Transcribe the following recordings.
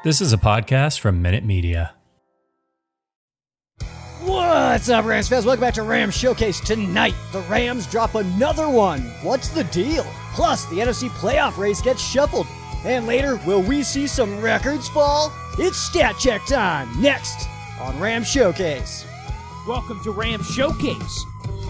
This is a podcast from Minute Media. What's up, Rams fans? Welcome back to Rams Showcase. Tonight, the Rams drop another one. What's the deal? Plus, the NFC playoff race gets shuffled. And later, will we see some records fall? It's Stat Check time, next on Rams Showcase. Welcome to Rams Showcase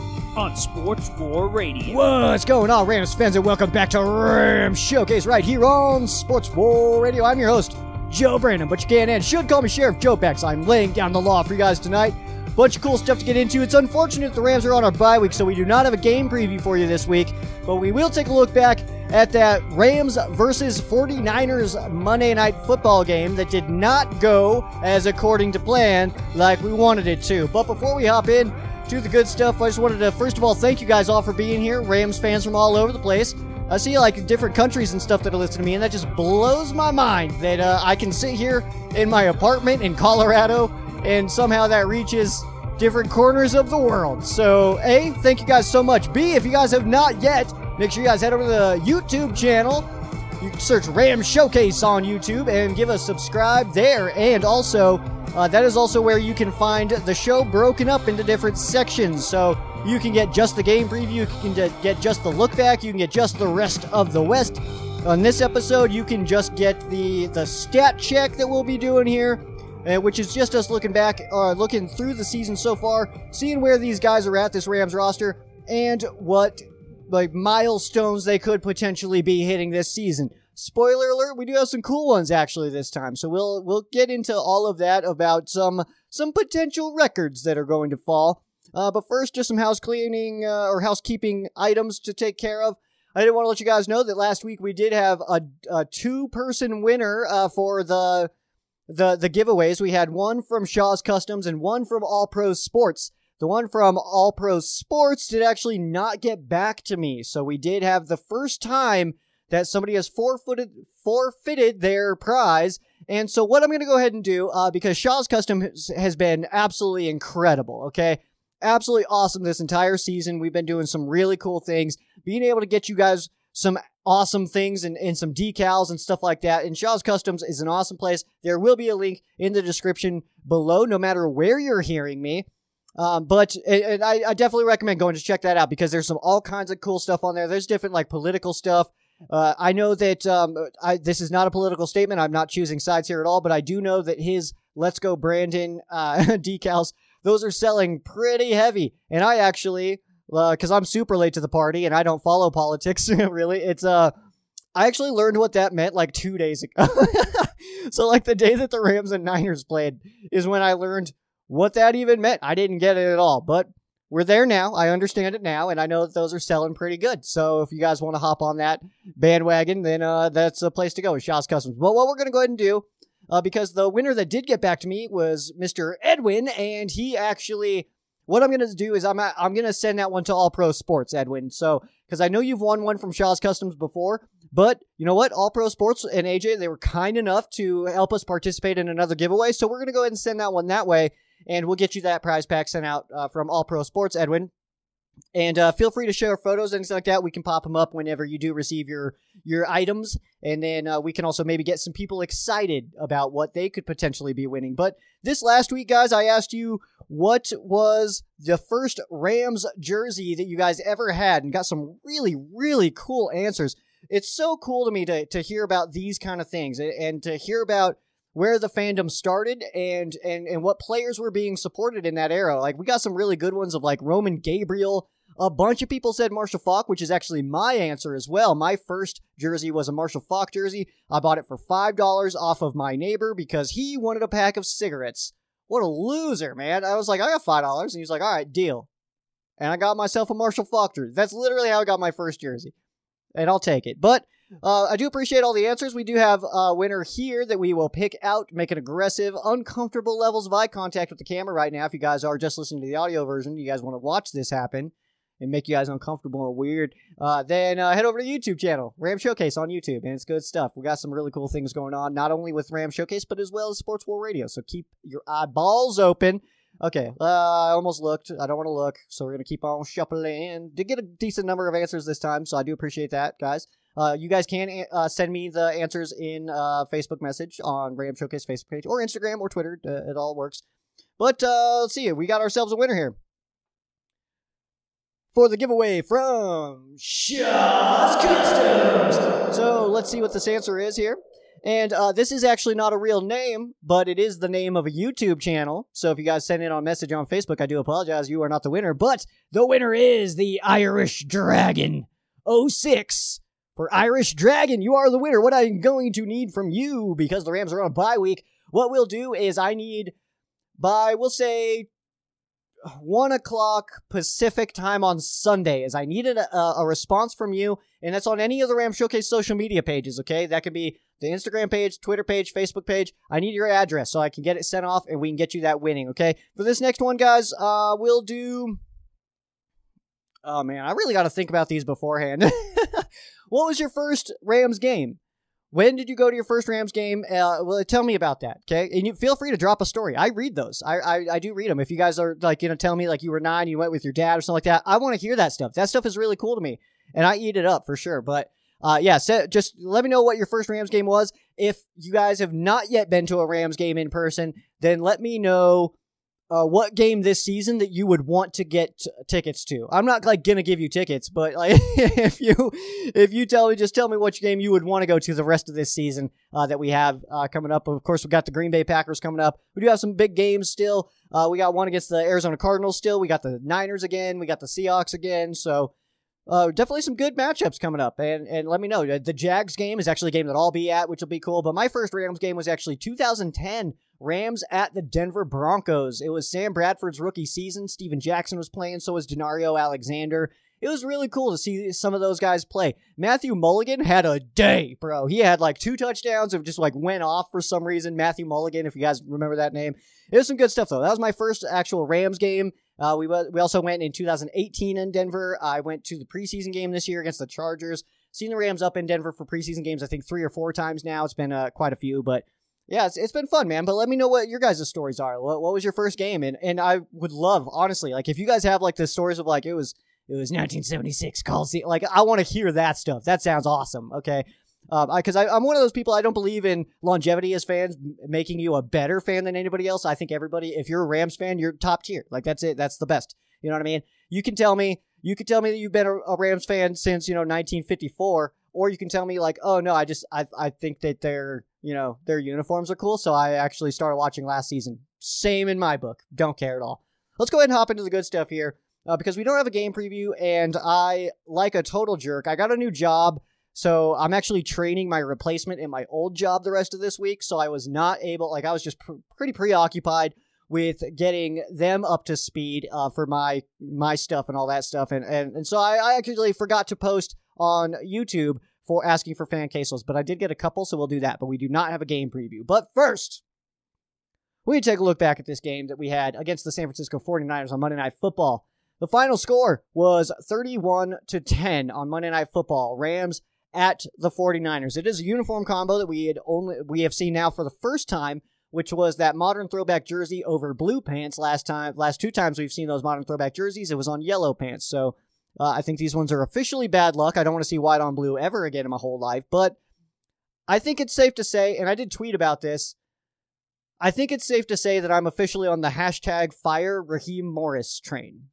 on Sports War Radio. What's going on, Rams fans, and welcome back to Rams Showcase right here on Sports War Radio. I'm your host, Joe Brandon, but you can and should call me Sheriff Joe Bex. I'm laying down the law for you guys tonight. Bunch of cool stuff to get into. It's unfortunate the Rams are on our bye week, so we do not have a game preview for you this week, but we will take a look back at that Rams versus 49ers Monday Night Football game that did not go as according to plan like we wanted it to. But before we hop in to the good stuff, I just wanted to first of all thank you guys all for being here. Rams fans from all over the place. I see like different countries and stuff that are listening to me, and that just blows my mind that I can sit here in my apartment in Colorado and somehow that reaches different corners of the world. So A, thank you guys so much. B, if you guys have not yet, make sure you guys head over to the YouTube channel. You can search Rams Showcase on YouTube and give a subscribe there. And also, that is also where you can find the show broken up into different sections. So you can get just the game preview, you can get just the look back, you can get just the rest of the West. On this episode, you can just get the stat check that we'll be doing here, which is just us looking back, looking through the season so far, seeing where these guys are at, this Rams roster, and what milestones they could potentially be hitting this season. Spoiler alert, we do have some cool ones actually this time, so we'll get into all of that about some potential records that are going to fall. But first, just some housekeeping items to take care of. I did want to let you guys know that last week we did have a two-person winner for the giveaways. We had one from Shaw's Customs and one from All Pro Sports. The one from All Pro Sports did actually not get back to me, so we did have the first time that somebody has forfeited their prize. And so what I'm going to go ahead and do, because Shaw's Customs has been absolutely incredible, okay? Absolutely awesome this entire season. We've been doing some really cool things, being able to get you guys some awesome things and some decals and stuff like that. And Shaw's Customs is an awesome place. There will be a link in the description below, no matter where you're hearing me. But I definitely recommend going to check that out because there's all kinds of cool stuff on there. There's different political stuff. I know that this is not a political statement. I'm not choosing sides here at all, but I do know that his Let's Go Brandon decals, those are selling pretty heavy. And I actually, because I'm super late to the party and I don't follow politics really, I actually learned what that meant 2 days ago. So the day that the Rams and Niners played is when I learned what that even meant. I didn't get it at all, but we're there now. I understand it now, and I know that those are selling pretty good. So if you guys want to hop on that bandwagon, then that's a place to go with Shaw's Customs. But what we're going to go ahead and do, because the winner that did get back to me was Mr. Edwin, and he actually, what I'm going to do is I'm going to send that one to All Pro Sports, Edwin. So, because I know you've won one from Shaw's Customs before, but you know what? All Pro Sports and AJ, they were kind enough to help us participate in another giveaway. So we're going to go ahead and send that one that way. And we'll get you that prize pack sent out from All Pro Sports, Edwin. And feel free to share photos and things like that. We can pop them up whenever you do receive your items. And then we can also maybe get some people excited about what they could potentially be winning. But this last week, guys, I asked you what was the first Rams jersey that you guys ever had and got some really, really cool answers. It's so cool to me to hear about these kind of things and to hear about where the fandom started and what players were being supported in that era. We got some really good ones of Roman Gabriel. A bunch of people said Marshall Faulk, which is actually my answer as well. My first jersey was a Marshall Faulk jersey. I bought it for $5 off of my neighbor because he wanted a pack of cigarettes. What a loser, man. I was like, I got $5. And he was like, all right, deal. And I got myself a Marshall Faulk jersey. That's literally how I got my first jersey. And I'll take it. But I do appreciate all the answers. We do have a winner here that we will pick out, make an aggressive, uncomfortable levels of eye contact with the camera right now. If you guys are just listening to the audio version, you guys want to watch this happen and make you guys uncomfortable and weird, then head over to the YouTube channel, Ram Showcase on YouTube, and it's good stuff. We got some really cool things going on, not only with Ram Showcase, but as well as Sports War Radio, so keep your eyeballs open. Okay, I almost looked. I don't want to look, so we're going to keep on shuffling. Did get a decent number of answers this time, so I do appreciate that, guys. You guys can send me the answers in Facebook message on Ram Showcase Facebook page, or Instagram or Twitter. It all works. But let's see. We got ourselves a winner here for the giveaway from Shaw's Customs. So let's see what this answer is here. And this is actually not a real name, but it is the name of a YouTube channel. So if you guys send in a message on Facebook, I do apologize. You are not the winner. But the winner is the Irish Dragon 06. For Irish Dragon, you are the winner. What I'm going to need from you, because the Rams are on a bye week, what we'll do is I need by, we'll say, 1 o'clock Pacific time on Sunday, as I needed a response from you, and that's on any of the Ram Showcase social media pages, okay? That could be the Instagram page, Twitter page, Facebook page. I need your address so I can get it sent off, and we can get you that winning, okay? For this next one, guys, we'll do... Oh, man, I really got to think about these beforehand. What was your first Rams game? When did you go to your first Rams game? Well, tell me about that, okay? And you feel free to drop a story. I read those. I do read them. If you guys are, like, telling me, like, you were 9, you went with your dad or something like that, I want to hear that stuff. That stuff is really cool to me, and I eat it up for sure. But, yeah, so just let me know what your first Rams game was. If you guys have not yet been to a Rams game in person, then let me know what game this season that you would want to get tickets to. I'm not like gonna give you tickets, but like if you tell me which game you would want to go to the rest of this season that we have coming up. Of course, we got the Green Bay Packers coming up. We do have some big games still. We got one against the Arizona Cardinals still. We got the Niners again. We got the Seahawks again. So definitely some good matchups coming up. And let me know. The Jags game is actually a game that I'll be at, which will be cool. But my first Rams game was actually 2010. Rams at the Denver Broncos. It was Sam Bradford's rookie season. Steven Jackson was playing, so was Denario Alexander. It was really cool to see some of those guys play. Matthew Mulligan had a day, bro. He had like 2 touchdowns. It just like went off for some reason. Matthew Mulligan, if you guys remember that name. It was some good stuff, though. That was my first actual Rams game. We also went in 2018 in Denver. I went to the preseason game this year against the Chargers. Seen the Rams up in Denver for preseason games, I think 3 or 4 times now. It's been quite a few, but yeah, it's been fun, man. But let me know what your guys' stories are. What was your first game? And I would love, honestly, like if you guys have like the stories of like it was 1976 Coliseum, like I want to hear that stuff. That sounds awesome. Okay, because I'm one of those people. I don't believe in longevity as fans making you a better fan than anybody else. I think everybody, if you're a Rams fan, you're top tier. Like that's it. That's the best. You know what I mean? You can tell me that you've been a Rams fan since 1954, or you can tell me like, oh no, I think that their uniforms are cool, so I actually started watching last season. Same in my book. Don't care at all. Let's go ahead and hop into the good stuff here, because we don't have a game preview, and I, like a total jerk, I got a new job, so I'm actually training my replacement in my old job the rest of this week, so I was not able, I was just pretty preoccupied with getting them up to speed for my stuff and all that stuff, and so I actually forgot to post on YouTube for asking for fan quesos, but I did get a couple, so we'll do that, but we do not have a game preview. But first, we take a look back at this game that we had against the San Francisco 49ers on Monday Night Football. The final score was 31-10 on Monday Night Football. Rams at the 49ers. It is a uniform combo that we have seen now for the first time, which was that modern throwback jersey over blue pants last 2 times we've seen those modern throwback jerseys. It was on yellow pants, so I think these ones are officially bad luck. I don't want to see white on blue ever again in my whole life, but I think it's safe to say, and I did tweet about this, I think it's safe to say that I'm officially on the hashtag Fire Raheem Morris train.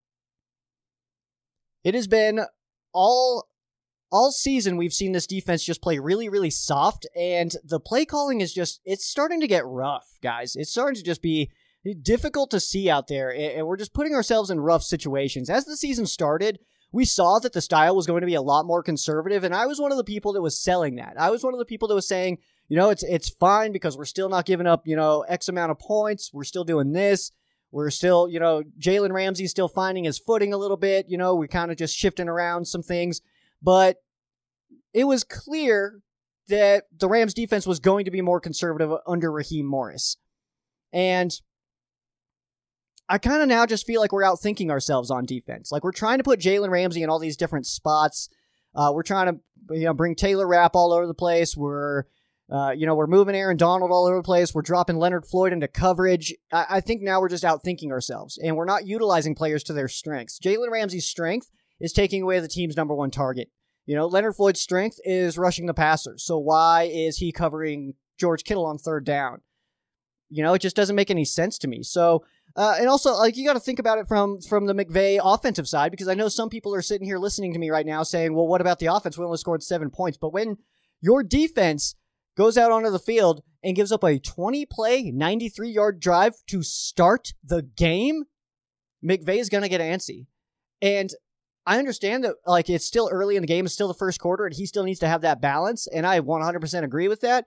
It has been all season we've seen this defense just play really, really soft, and the play calling is it's starting to get rough, guys. It's starting to just be difficult to see out there, and we're just putting ourselves in rough situations. As the season started, we saw that the style was going to be a lot more conservative, and I was one of the people that was selling that. I was one of the people that was saying, it's fine because we're still not giving up, X amount of points. We're still doing this. We're still, Jalen Ramsey's still finding his footing a little bit. We're kind of just shifting around some things, but it was clear that the Rams defense was going to be more conservative under Raheem Morris. And I kind of now just feel like we're outthinking ourselves on defense. Like we're trying to put Jalen Ramsey in all these different spots. We're trying to, bring Taylor Rapp all over the place. We're moving Aaron Donald all over the place. We're dropping Leonard Floyd into coverage. I think now we're just outthinking ourselves, and we're not utilizing players to their strengths. Jalen Ramsey's strength is taking away the team's number one target. Leonard Floyd's strength is rushing the passer. So why is he covering George Kittle on third down? It just doesn't make any sense to me. So, and also, you got to think about it from the McVay offensive side, because I know some people are sitting here listening to me right now saying, well, what about the offense? We only scored 7 points. But when your defense goes out onto the field and gives up a 20-play, 93-yard drive to start the game, McVay is going to get antsy. And I understand that, it's still early in the game. It's still the first quarter, and he still needs to have that balance, and I 100% agree with that.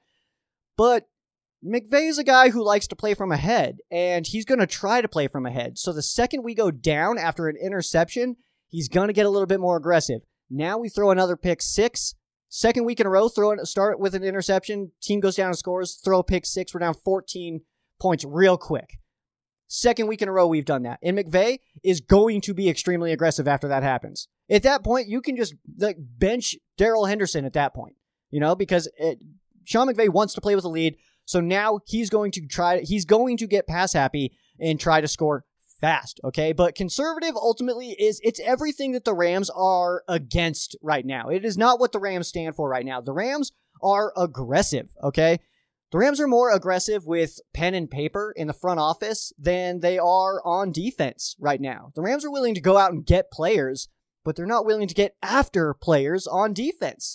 But McVay is a guy who likes to play from ahead, and he's going to try to play from ahead. So the second we go down after an interception, he's going to get a little bit more aggressive. Now we throw another pick six. Second week in a row, start with an interception. Team goes down and scores. Throw a pick six. We're down 14 points real quick. Second week in a row we've done that. And McVay is going to be extremely aggressive after that happens. At that point, you can just bench Darrell Henderson at that point, because Sean McVay wants to play with a lead. So now he's going to get pass happy and try to score fast, okay? But conservative ultimately it's everything that the Rams are against right now. It is not what the Rams stand for right now. The Rams are aggressive, okay? The Rams are more aggressive with pen and paper in the front office than they are on defense right now. The Rams are willing to go out and get players, but they're not willing to get after players on defense.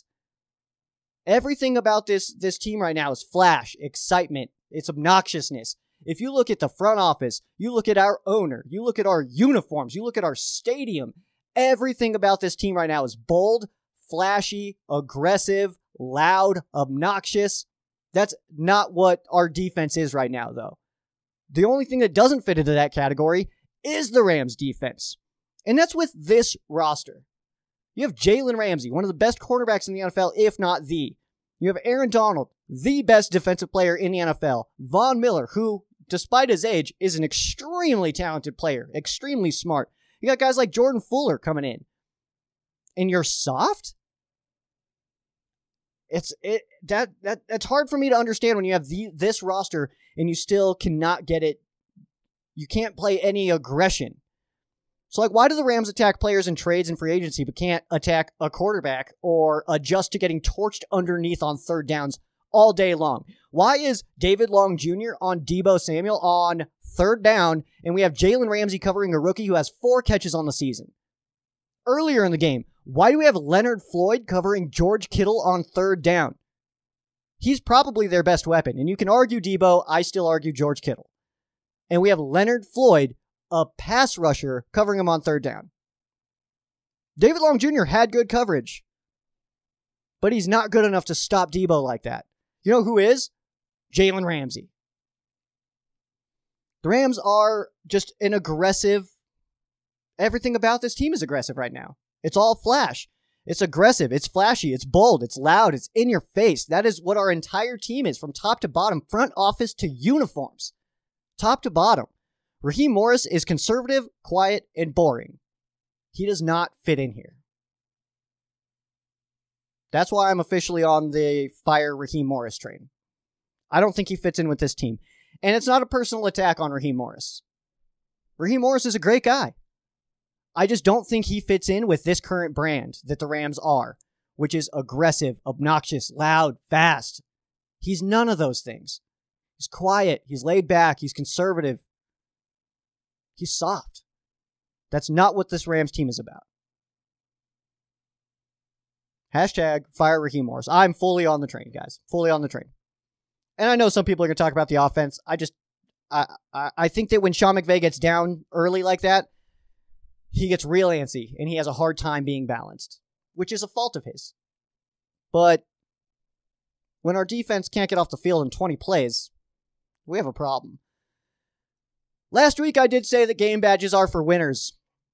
Everything about this team right now is flash, excitement, it's obnoxiousness. If you look at the front office, you look at our owner, you look at our uniforms, you look at our stadium, everything about this team right now is bold, flashy, aggressive, loud, obnoxious. That's not what our defense is right now, though. The only thing that doesn't fit into that category is the Rams defense. And that's with this roster. You have Jalen Ramsey, one of the best cornerbacks in the NFL, if not the. You have Aaron Donald, the best defensive player in the NFL. Von Miller, who, despite his age, is an extremely talented player, extremely smart. You got guys like Jordan Fuller coming in. And you're soft? That's hard for me to understand when you have this roster and you still cannot get it. You can't play any aggression. So, why do the Rams attack players in trades and free agency but can't attack a quarterback or adjust to getting torched underneath on third downs all day long? Why is David Long Jr. on Deebo Samuel on third down, and we have Jalen Ramsey covering a rookie who has 4 catches on the season? Earlier in the game, why do we have Leonard Floyd covering George Kittle on third down? He's probably their best weapon, and you can argue Deebo, I still argue George Kittle. And we have Leonard Floyd, a pass rusher, covering him on third down. David Long Jr. had good coverage, but he's not good enough to stop Deebo like that. You know who is? Jalen Ramsey. The Rams are just an aggressive. Everything about this team is aggressive right now. It's all flash. It's aggressive. It's flashy. It's bold. It's loud. It's in your face. That is what our entire team is, from top to bottom, front office to uniforms. Top to bottom. Raheem Morris is conservative, quiet, and boring. He does not fit in here. That's why I'm officially on the fire Raheem Morris train. I don't think he fits in with this team. And it's not a personal attack on Raheem Morris. Raheem Morris is a great guy. I just don't think he fits in with this current brand that the Rams are, which is aggressive, obnoxious, loud, fast. He's none of those things. He's quiet. He's laid back. He's conservative. He's soft. That's not what this Rams team is about. Hashtag fire Raheem Morris. I'm fully on the train, guys. Fully on the train. And I know some people are going to talk about the offense. I think that when Sean McVay gets down early like that, he gets real antsy and he has a hard time being balanced, which is a fault of his. But when our defense can't get off the field in 20 plays, we have a problem. Last week, I did say that game badges are for winners.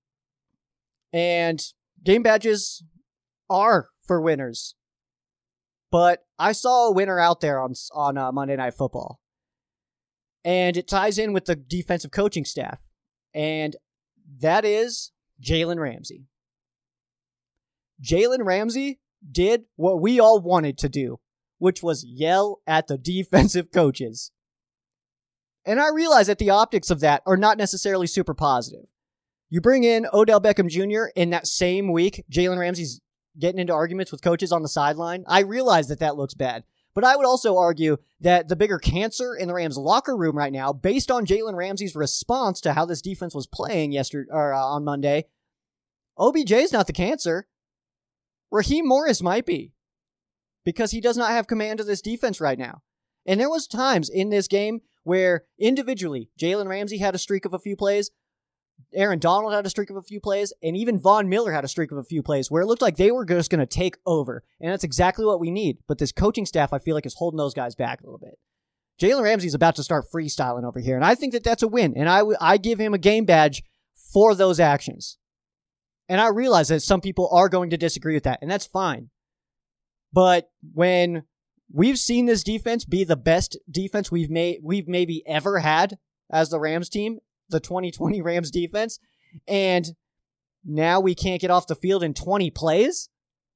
And game badges are for winners. But I saw a winner out there on Monday Night Football. And it ties in with the defensive coaching staff. And that is Jalen Ramsey. Jalen Ramsey did what we all wanted to do, which was yell at the defensive coaches. And I realize that the optics of that are not necessarily super positive. You bring in Odell Beckham Jr. in that same week, Jalen Ramsey's getting into arguments with coaches on the sideline. I realize that looks bad. But I would also argue that the bigger cancer in the Rams locker room right now, based on Jalen Ramsey's response to how this defense was playing on Monday, OBJ is not the cancer. Raheem Morris might be, because he does not have command of this defense right now. And there was times in this game where individually, Jalen Ramsey had a streak of a few plays, Aaron Donald had a streak of a few plays, and even Von Miller had a streak of a few plays where it looked like they were just going to take over. And that's exactly what we need. But this coaching staff, I feel like, is holding those guys back a little bit. Jalen Ramsey's about to start freestyling over here, and I think that that's a win. And I give him a game badge for those actions. And I realize that some people are going to disagree with that, and that's fine. But when we've seen this defense be the best defense we've maybe ever had as the Rams team, the 2020 Rams defense, and now we can't get off the field in 20 plays,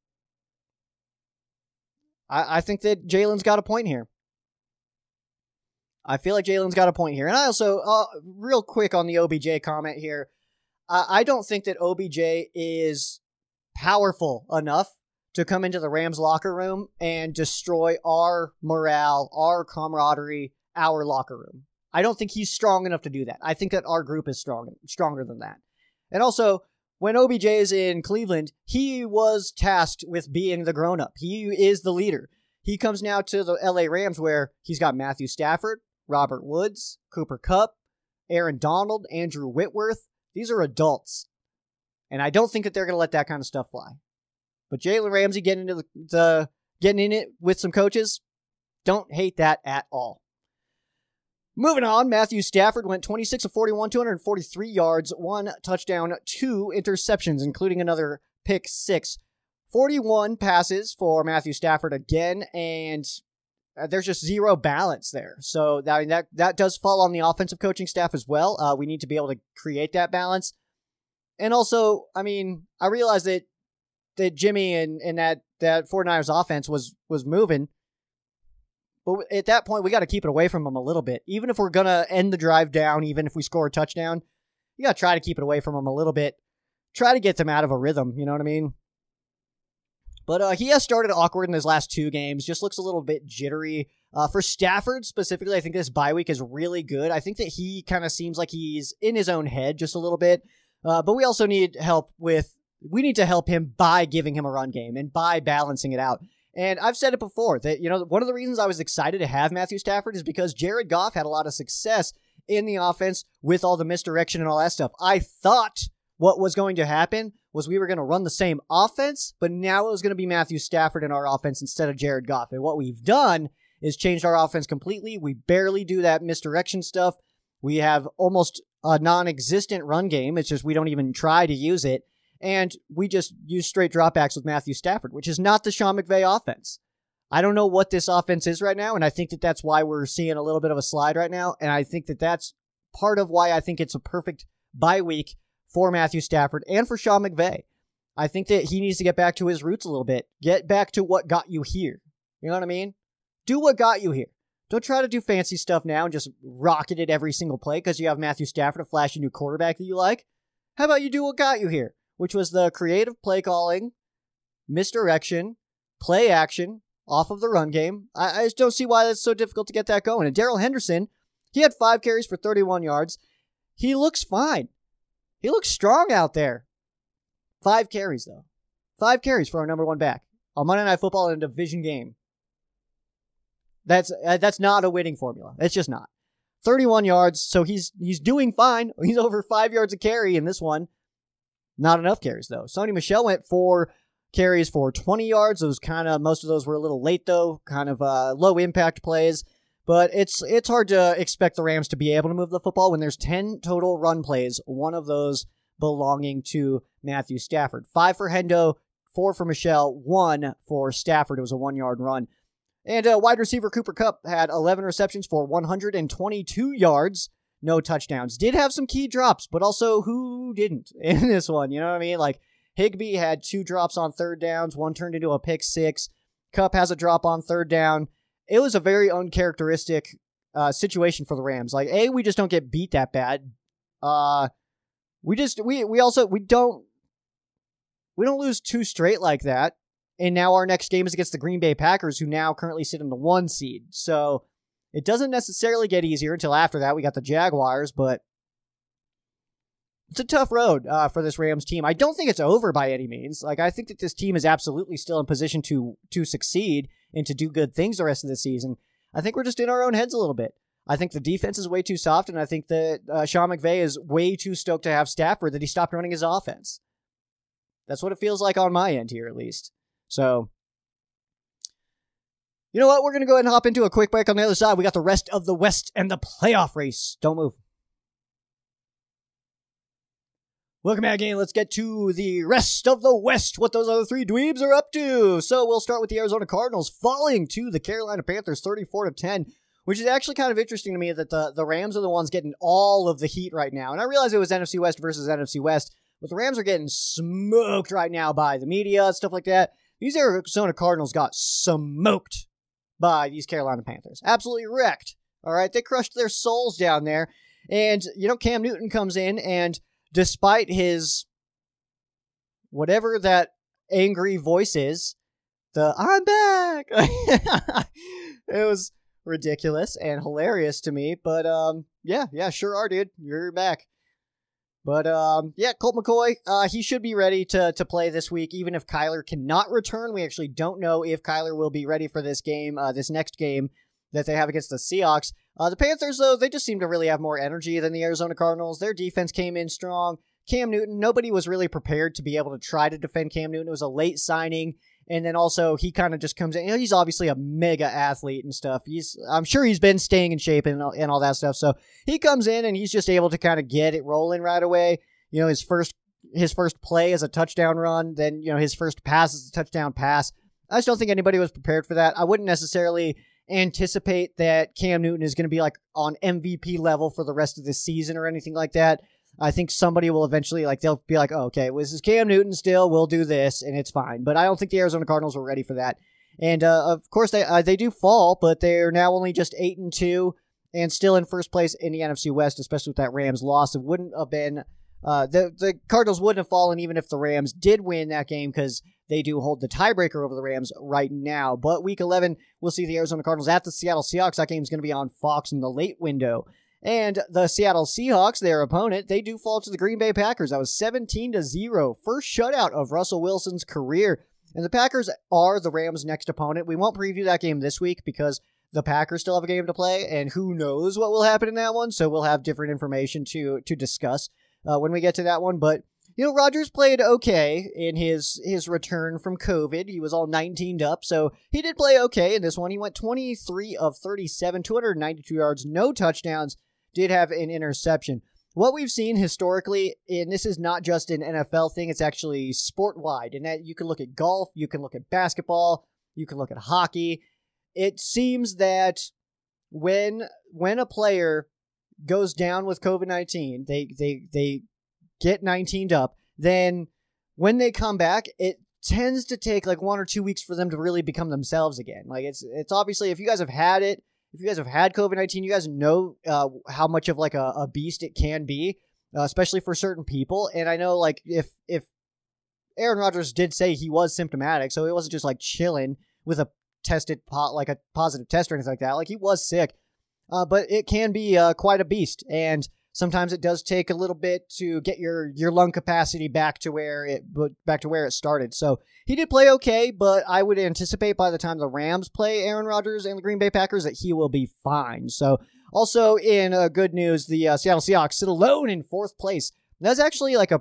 I think that Jalen's got a point here. I feel like Jalen's got a point here. And I also, real quick on the OBJ comment here, I don't think that OBJ is powerful enough to come into the Rams locker room and destroy our morale, our camaraderie, our locker room. I don't think he's strong enough to do that. I think that our group is stronger than that. And also, when OBJ is in Cleveland, he was tasked with being the grown-up. He is the leader. He comes now to the LA Rams where he's got Matthew Stafford, Robert Woods, Cooper Kupp, Aaron Donald, Andrew Whitworth. These are adults. And I don't think that they're going to let that kind of stuff fly. But Jalen Ramsey getting in it with some coaches, don't hate that at all. Moving on, Matthew Stafford went 26 of 41, 243 yards, 1 touchdown, 2 interceptions, including another pick 6. 41 passes for Matthew Stafford again, and there's just zero balance there. So that does fall on the offensive coaching staff as well. We need to be able to create that balance. And also, I realize that Jimmy and that 49ers offense was moving. But at that point, we got to keep it away from them a little bit. Even if we're going to end the drive down, even if we score a touchdown, you got to try to keep it away from them a little bit. Try to get them out of a rhythm, you know what I mean? But he has started awkward in his last 2 games. Just looks a little bit jittery. For Stafford specifically, I think this bye week is really good. I think that he kind of seems like he's in his own head just a little bit. But we also need help we need to help him by giving him a run game and by balancing it out. And I've said it before that, one of the reasons I was excited to have Matthew Stafford is because Jared Goff had a lot of success in the offense with all the misdirection and all that stuff. I thought what was going to happen was we were going to run the same offense, but now it was going to be Matthew Stafford in our offense instead of Jared Goff. And what we've done is changed our offense completely. We barely do that misdirection stuff. We have almost a non-existent run game. It's just we don't even try to use it. And we just use straight dropbacks with Matthew Stafford, which is not the Sean McVay offense. I don't know what this offense is right now, and I think that that's why we're seeing a little bit of a slide right now, and I think that that's part of why I think it's a perfect bye week for Matthew Stafford and for Sean McVay. I think that he needs to get back to his roots a little bit. Get back to what got you here. You know what I mean? Do what got you here. Don't try to do fancy stuff now and just rocket it every single play because you have Matthew Stafford, a flashy new quarterback that you like. How about you do what got you here? Which was the creative play calling, misdirection, play action off of the run game. I just don't see why it's so difficult to get that going. And Darrell Henderson, he had 5 carries for 31 yards. He looks fine. He looks strong out there. 5 carries, though. 5 carries for our number 1 back on Monday Night Football in a division game. That's not a winning formula. It's just not. 31 yards, so he's doing fine. He's over 5 yards a carry in this one. Not enough carries, though. Sony Michel went 4 carries for 20 yards. Most of those were a little late, though. Kind of low-impact plays. But it's hard to expect the Rams to be able to move the football when there's 10 total run plays, one of those belonging to Matthew Stafford. 5 for Hendo, 4 for Michel, 1 for Stafford. It was a 1-yard run. And wide receiver Cooper Kupp had 11 receptions for 122 yards. No touchdowns. Did have some key drops, but also who didn't in this one? You know what I mean? Like Higbee had 2 drops on 3rd downs. 1 turned into a pick 6. Kupp has a drop on 3rd down. It was a very uncharacteristic situation for the Rams. Like, we just don't get beat that bad. We don't we don't lose 2 straight like that. And now our next game is against the Green Bay Packers, who now currently sit in the 1 seed. So it doesn't necessarily get easier until after that. We got the Jaguars, but it's a tough road for this Rams team. I don't think it's over by any means. Like, I think that this team is absolutely still in position to succeed and to do good things the rest of the season. I think we're just in our own heads a little bit. I think the defense is way too soft, and I think that Sean McVay is way too stoked to have Stafford that he stopped running his offense. That's what it feels like on my end here, at least. So, you know what? We're going to go ahead and hop into a quick break on the other side. We got the rest of the West and the playoff race. Don't move. Welcome back again. Let's get to the rest of the West, what those other 3 dweebs are up to. So we'll start with the Arizona Cardinals falling to the Carolina Panthers 34-10, which is actually kind of interesting to me that the Rams are the ones getting all of the heat right now. And I realize it was NFC West versus NFC West, but the Rams are getting smoked right now by the media, stuff like that. These Arizona Cardinals got smoked by these Carolina Panthers. Absolutely wrecked. All right, they crushed their souls down there. And, Cam Newton comes in, and despite his whatever that angry voice is, I'm back. It was ridiculous and hilarious to me, but yeah, sure are, dude. You're back. But, Colt McCoy, he should be ready to play this week, even if Kyler cannot return. We actually don't know if Kyler will be ready for this game, this next game that they have against the Seahawks. The Panthers, though, they just seem to really have more energy than the Arizona Cardinals. Their defense came in strong. Cam Newton, nobody was really prepared to be able to try to defend Cam Newton. It was a late signing. And then also, he kind of just comes in. He's obviously a mega athlete and stuff. I'm sure he's been staying in shape and all that stuff. So he comes in and he's just able to kind of get it rolling right away. His first play is a touchdown run. Then, his first pass is a touchdown pass. I just don't think anybody was prepared for that. I wouldn't necessarily anticipate that Cam Newton is going to be like on MVP level for the rest of this season or anything like that. I think somebody will eventually, they'll be like, oh, okay, well, this is Cam Newton still, we'll do this, and it's fine. But I don't think the Arizona Cardinals were ready for that. And, of course, they do fall, but they're now only just 8-2 and still in first place in the NFC West, especially with that Rams loss. It wouldn't have been, the Cardinals wouldn't have fallen even if the Rams did win that game, because they do hold the tiebreaker over the Rams right now. But Week 11, we'll see the Arizona Cardinals at the Seattle Seahawks. That game's going to be on Fox in the late window. And the Seattle Seahawks, their opponent, they do fall to the Green Bay Packers. That was 17-0. First shutout of Russell Wilson's career. And the Packers are the Rams' next opponent. We won't preview that game this week because the Packers still have a game to play, and who knows what will happen in that one. So we'll have different information to discuss when we get to that one. But, Rodgers played okay in his return from COVID. He was all 19'd up, so he did play okay in this one. He went 23 of 37, 292 yards, no touchdowns. Did have an interception. What we've seen historically, and this is not just an NFL thing, it's actually sport-wide, and that you can look at golf, you can look at basketball, you can look at hockey. It seems that when a player goes down with COVID-19, they get 19'd up, then when they come back, it tends to take 1 or 2 weeks for them to really become themselves again. It's obviously, if you guys have had it, if you guys have had COVID-19, you guys know how much of a beast it can be, especially for certain people. And I know if Aaron Rodgers did say he was symptomatic, so it wasn't just chilling with a a positive test or anything like that. He was sick, but it can be quite a beast. And sometimes it does take a little bit to get your lung capacity back to where it started. So he did play okay, but I would anticipate by the time the Rams play Aaron Rodgers and the Green Bay Packers that he will be fine. So also in good news, the Seattle Seahawks sit alone in 4th place. That's actually a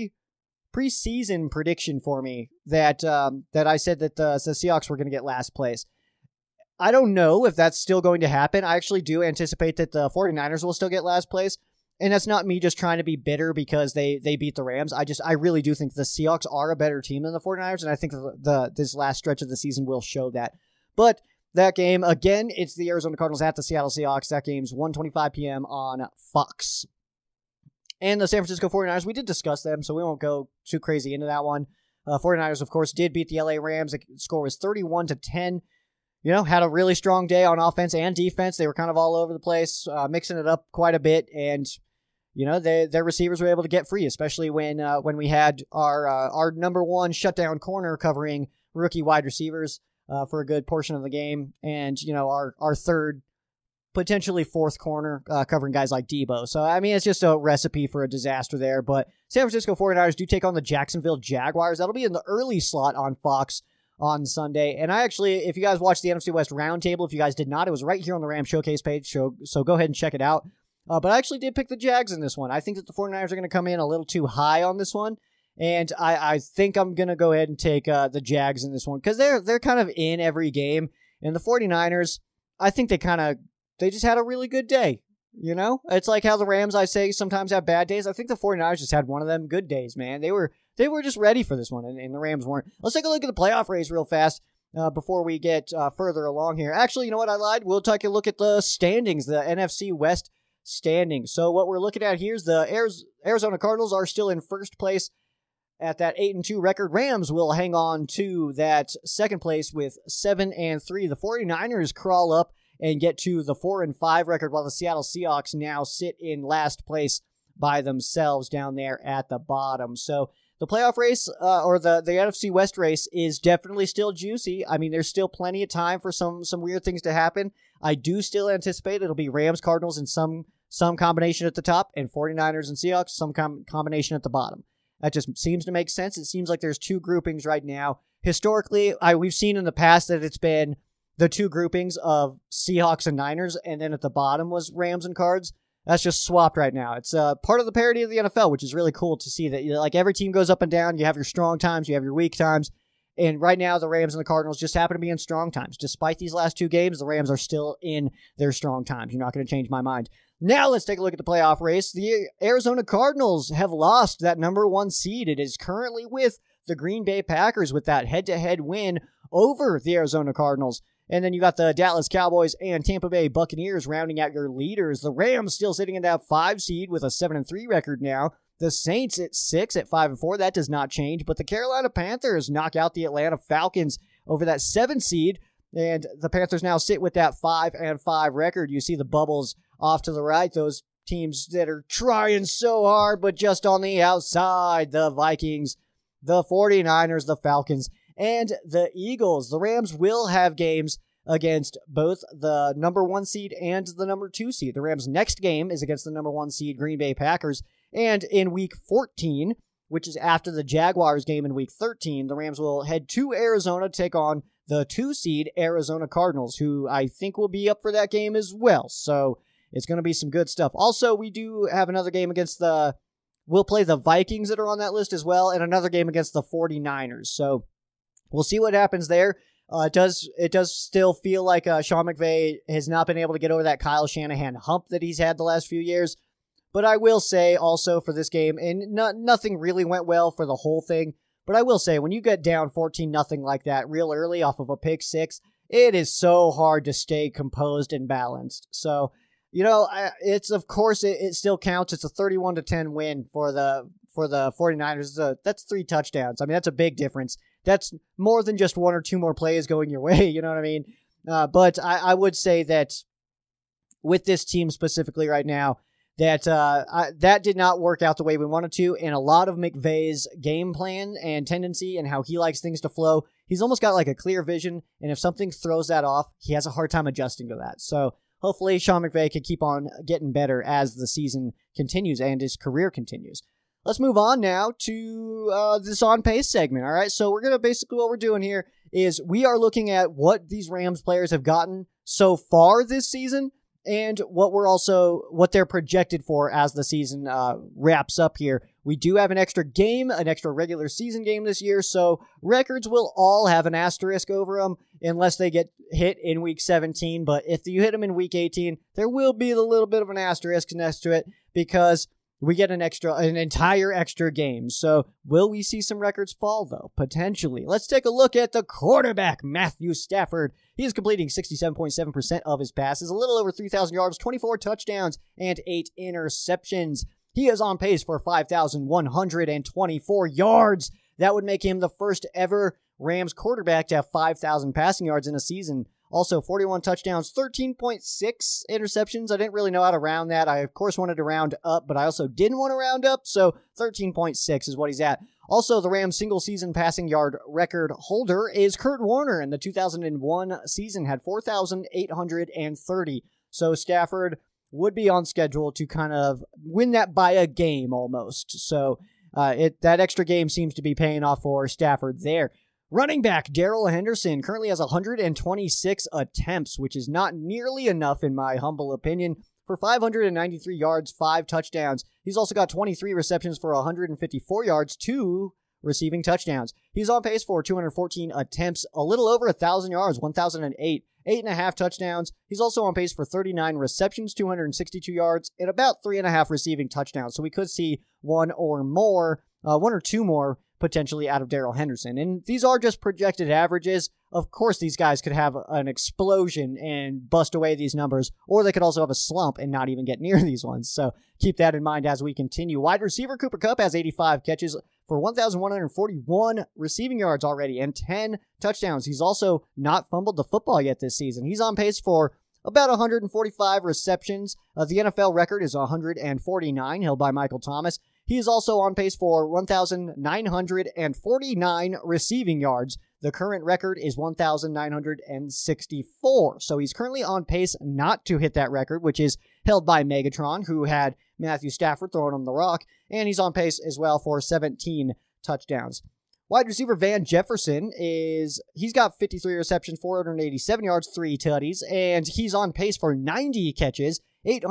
preseason prediction for me that I said that the Seahawks were going to get last place. I don't know if that's still going to happen. I actually do anticipate that the 49ers will still get last place. And that's not me just trying to be bitter because they beat the Rams. I really do think the Seahawks are a better team than the 49ers, and I think this last stretch of the season will show that. But that game, again, it's the Arizona Cardinals at the Seattle Seahawks. That game's 1:25 p.m. on Fox. And the San Francisco 49ers, we did discuss them, so we won't go too crazy into that one. 49ers, of course, did beat the LA Rams. The score was 31-10. Had a really strong day on offense and defense. They were kind of all over the place, mixing it up quite a bit, and their receivers were able to get free, especially when we had our number one shutdown corner covering rookie wide receivers for a good portion of the game, and our third, potentially fourth corner covering guys like Debo. So I mean, it's just a recipe for a disaster there. But San Francisco 49ers do take on the Jacksonville Jaguars. That'll be in the early slot on Fox on Sunday. And I actually, if you guys watched the NFC West Roundtable, if you guys did not, it was right here on the Rams Showcase page. So go ahead and check it out. But I actually did pick the Jags in this one. I think that the 49ers are going to come in a little too high on this one. And I think I'm going to go ahead and take the Jags in this one because they're kind of in every game. And the 49ers, I think they just had a really good day. It's like how the Rams, I say, sometimes have bad days. I think the 49ers just had one of them good days, man. They were just ready for this one, and the Rams weren't. Let's take a look at the playoff race real fast before we get further along here. Actually, you know what? I lied. We'll take a look at the standings, the NFC West standings. So what we're looking at here is the Arizona Cardinals are still in first place at that 8-2 record. Rams will hang on to that second place with 7-3. The 49ers crawl up and get to the 4-5 record, while the Seattle Seahawks now sit in last place by themselves down there at the bottom. So the playoff race, or the NFC West race, is definitely still juicy. I mean, there's still plenty of time for some weird things to happen. I do still anticipate it'll be Rams, Cardinals, and some combination at the top, and 49ers and Seahawks, some combination at the bottom. That just seems to make sense. It seems like there's two groupings right now. Historically, we've seen in the past that it's been the two groupings of Seahawks and Niners, and then at the bottom was Rams and Cards. That's just swapped right now. It's part of the parity of the NFL, which is really cool to see that like every team goes up and down. You have your strong times, you have your weak times, and right now the Rams and the Cardinals just happen to be in strong times. Despite these last two games, the Rams are still in their strong times. You're not going to change my mind. Now let's take a look at the playoff race. The Arizona Cardinals have lost that number one seed. It is currently with the Green Bay Packers with that head-to-head win over the Arizona Cardinals. And then you got the Dallas Cowboys and Tampa Bay Buccaneers rounding out your leaders. The Rams still sitting in that 5 seed with a 7-3 record now. The Saints at 6 at 5-4. That does not change. But the Carolina Panthers knock out the Atlanta Falcons over that 7 seed. And the Panthers now sit with that 5-5 record. You see the bubbles off to the right. Those teams that are trying so hard, but just on the outside. The Vikings, the 49ers, the Falcons, and the Eagles. The Rams will have games against both the number 1 seed and the number 2 seed. The Rams' next game is against the number 1 seed Green Bay Packers. And in week 14, which is after the Jaguars game in week 13, the Rams will head to Arizona to take on the 2 seed Arizona Cardinals, who I think will be up for that game as well. So it's going to be some good stuff. Also, we do have another game against we'll play the Vikings that are on that list as well, and another game against the 49ers. So we'll see what happens there. It does still feel like Sean McVay has not been able to get over that Kyle Shanahan hump that he's had the last few years. But I will say also for this game, and nothing really went well for the whole thing, but I will say when you get down 14-0 like that real early off of a pick six, it is so hard to stay composed and balanced. So, it's of course it still counts. It's a 31-10 win for the 49ers. That's 3 touchdowns. I mean, that's a big difference. That's more than just 1 or 2 more plays going your way. You know what I mean? But I would say that with this team specifically right now, that did not work out the way we wanted to. And a lot of McVay's game plan and tendency and how he likes things to flow, he's almost got like a clear vision. And if something throws that off, he has a hard time adjusting to that. So hopefully Sean McVay can keep on getting better as the season continues and his career continues. Let's move on now to this On Pace segment, all right? So we're going to basically what we're doing here is we are looking at what these Rams players have gotten so far this season and what they're projected for as the season wraps up here. We do have an extra regular season game this year, so records will all have an asterisk over them unless they get hit in week 17. But if you hit them in week 18, there will be a little bit of an asterisk next to it because we get an entire extra game. So will we see some records fall, though? Potentially. Let's take a look at the quarterback, Matthew Stafford. He is completing 67.7% of his passes, a little over 3,000 yards, 24 touchdowns, and 8 interceptions. He is on pace for 5,124 yards. That would make him the first ever Rams quarterback to have 5,000 passing yards in a season. Also, 41 touchdowns, 13.6 interceptions. I didn't really know how to round that. I, of course, wanted to round up, but I also didn't want to round up, so 13.6 is what he's at. Also, the Rams' single-season passing yard record holder is Kurt Warner. In the 2001 season, had 4,830. So Stafford would be on schedule to kind of win that by a game almost. So that extra game seems to be paying off for Stafford there. Running back Darrell Henderson currently has 126 attempts, which is not nearly enough in my humble opinion, for 593 yards, 5 touchdowns. He's also got 23 receptions for 154 yards, 2 receiving touchdowns. He's on pace for 214 attempts, a little over 1,000 yards, 1,008, 8.5 touchdowns. He's also on pace for 39 receptions, 262 yards, and about 3.5 receiving touchdowns. So we could see one or two more potentially out of Darrell Henderson. And these are just projected averages. Of course, these guys could have an explosion and bust away these numbers, or they could also have a slump and not even get near these ones. So keep that in mind as we continue. Wide receiver Cooper Kupp has 85 catches for 1,141 receiving yards already and 10 touchdowns. He's also not fumbled the football yet this season. He's on pace for about 145 receptions. The NFL record is 149, held by Michael Thomas. He is also on pace for 1,949 receiving yards. The current record is 1,964. So he's currently on pace not to hit that record, which is held by Megatron, who had Matthew Stafford throwing him the rock. And he's on pace as well for 17 touchdowns. Wide receiver Van Jefferson he's got 53 receptions, 487 yards, 3 tutties, and he's on pace for 90 catches,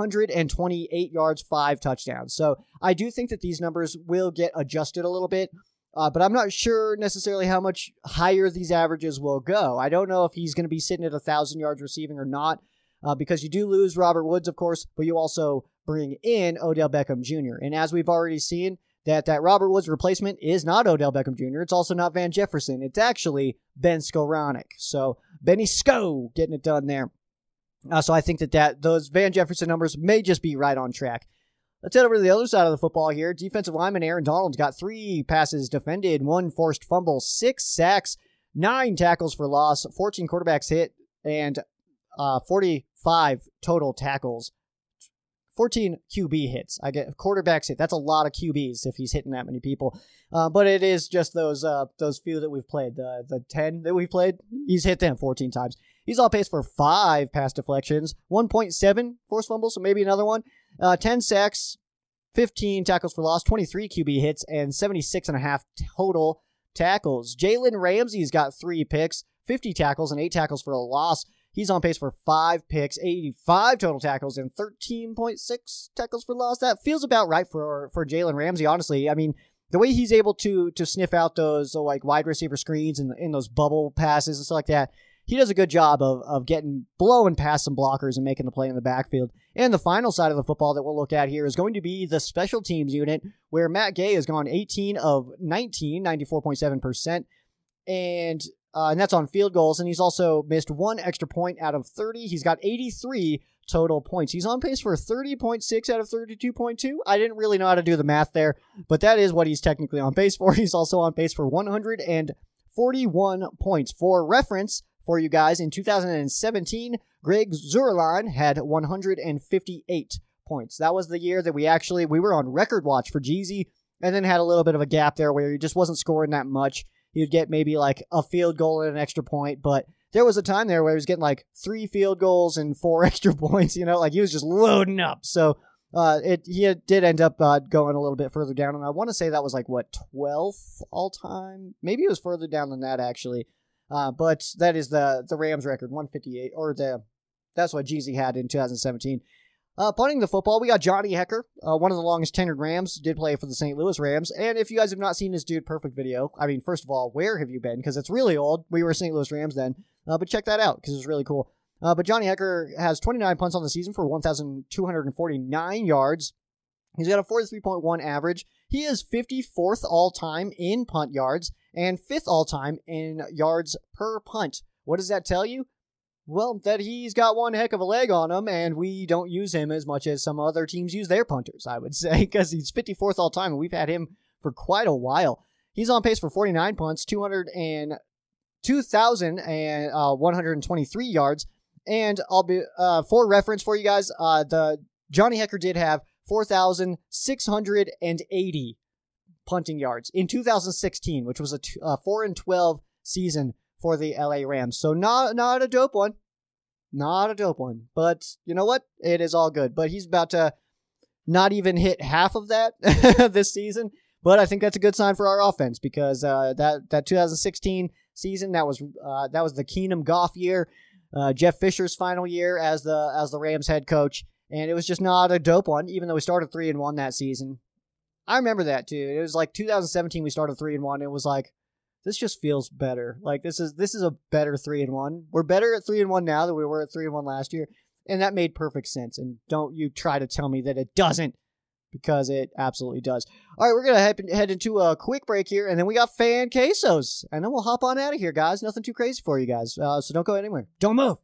828 yards, 5 touchdowns. So I do think that these numbers will get adjusted a little bit, but I'm not sure necessarily how much higher these averages will go. I don't know if he's going to be sitting at 1,000 yards receiving or not, because you do lose Robert Woods, of course, but you also bring in Odell Beckham Jr. And as we've already seen, that Robert Woods replacement is not Odell Beckham Jr. It's also not Van Jefferson. It's actually Ben Skowronek. So Benny Sko getting it done there. So I think that those Van Jefferson numbers may just be right on track. Let's head over to the other side of the football here. Defensive lineman Aaron Donald's got 3 passes defended, 1 forced fumble, 6 sacks, 9 tackles for loss, 14 quarterbacks hit, and 45 total tackles. 14 QB hits. I get quarterbacks hit. That's a lot of QBs if he's hitting that many people. But it is just those few that we've played. The 10 that we've played, he's hit them 14 times. He's on pace for 5 pass deflections, 1.7 forced fumbles, so maybe another one. 10 sacks, 15 tackles for loss, 23 QB hits, and 76.5 total tackles. Jalen Ramsey's got 3 picks, 50 tackles, and 8 tackles for a loss. He's on pace for 5 picks, 85 total tackles, and 13.6 tackles for loss. That feels about right for Jalen Ramsey, honestly. I mean, the way he's able to sniff out those like wide receiver screens and in those bubble passes and stuff like that, he does a good job of blowing past some blockers and making the play in the backfield. And the final side of the football that we'll look at here is going to be the special teams unit, where Matt Gay has gone 18 of 19, 94.7%. And that's on field goals, and he's also missed 1 extra point out of 30. He's got 83 total points. He's on pace for 30.6 out of 32.2. I didn't really know how to do the math there, but that is what he's technically on pace for. He's also on pace for 141 points. For reference, for you guys, in 2017, Greg Zuerlein had 158 points. That was the year that we were on record watch for Jeezy, and then had a little bit of a gap there where he just wasn't scoring that much. He'd get maybe like a field goal and an extra point, but there was a time there where he was getting like 3 field goals and 4 extra points, like he was just loading up. So he did end up going a little bit further down, and I want to say that was like, 12th all-time? Maybe it was further down than that, actually. But that is the Rams record, 158, that's what Jeezy had in 2017. Punting the football, we got Johnny Hekker, one of the longest tenured Rams, did play for the St. Louis Rams. And if you guys have not seen this Dude Perfect video, I mean, first of all, where have you been? Because it's really old. We were St. Louis Rams then. But check that out, because it's really cool. But Johnny Hekker has 29 punts on the season for 1,249 yards. He's got a 43.1 average. He is 54th all-time in punt yards and 5th all-time in yards per punt. What does that tell you? Well, that he's got one heck of a leg on him, and we don't use him as much as some other teams use their punters, I would say, because he's 54th all-time, and we've had him for quite a while. He's on pace for 49 punts, 202 2,123 yards. And I'll be for reference for you guys, the Johnny Hekker did have 4,680 punting yards in 2016, which was a 4-12 season for the LA Rams. So not a dope one. Not a dope one. But you know what? It is all good. But he's about to not even hit half of that this season. But I think that's a good sign for our offense because that 2016 season, that was the Keenum Goff year, Jeff Fisher's final year as the Rams head coach, and it was just not a dope one. Even though we started 3-1 that season, I remember that too. It was like 2017 we started 3-1. It was like, this just feels better. Like this is a better 3-1. We're better at 3-1 now than we were at 3-1 last year, and that made perfect sense. And don't you try to tell me that it doesn't, because it absolutely does. All right, we're gonna head into a quick break here, and then we got fan quesos, and then we'll hop on out of here, guys. Nothing too crazy for you guys, so don't go anywhere. Don't move.